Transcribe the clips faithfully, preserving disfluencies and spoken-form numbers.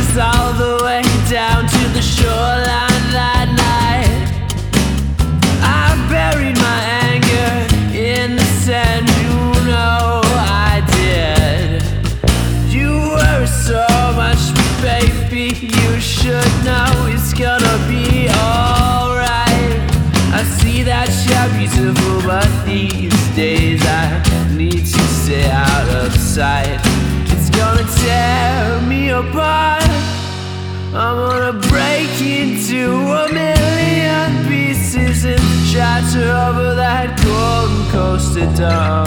us all the way down to the shoreline that night. I buried my anger in the sand, you know I did. You were so much, baby, you should know it's gonna be alright. I see that you're beautiful, but these days I need to stay out of sight. It's gonna tear me apart. I'm gonna break into a million pieces and shatter over that golden coaster down.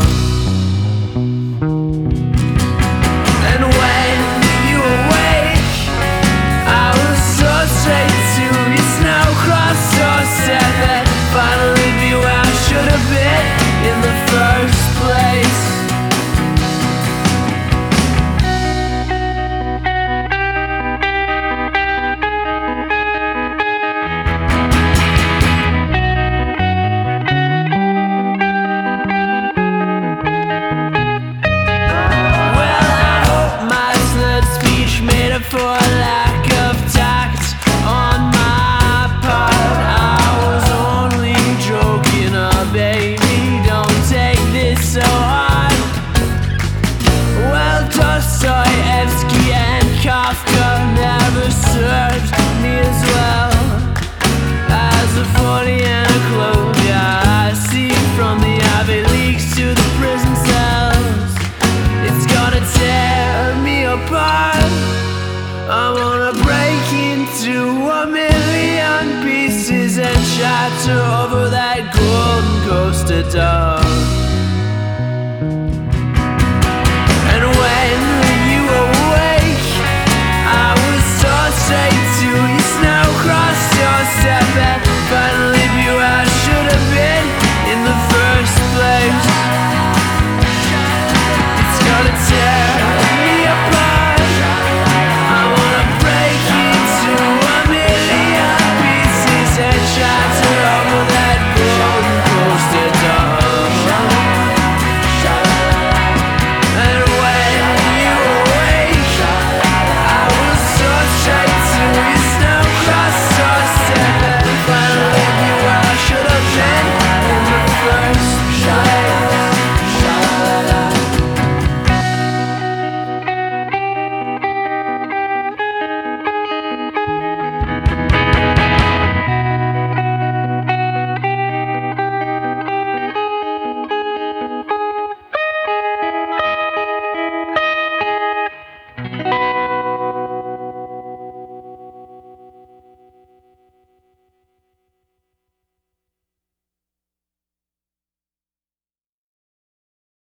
And when you awake, I was so straight to your snow-crossed doorstep and finally be where I should have been in the first place. For lack of tact on my part, I was only joking, uh, baby, don't take this so hard. Well, Dostoevsky and Kafka never served me as well as a forty and a closure I see from the Ivy Leagues to the prison cells. It's gonna tear me apart. I'm gonna break into a million pieces and shatter over that golden coaster dog.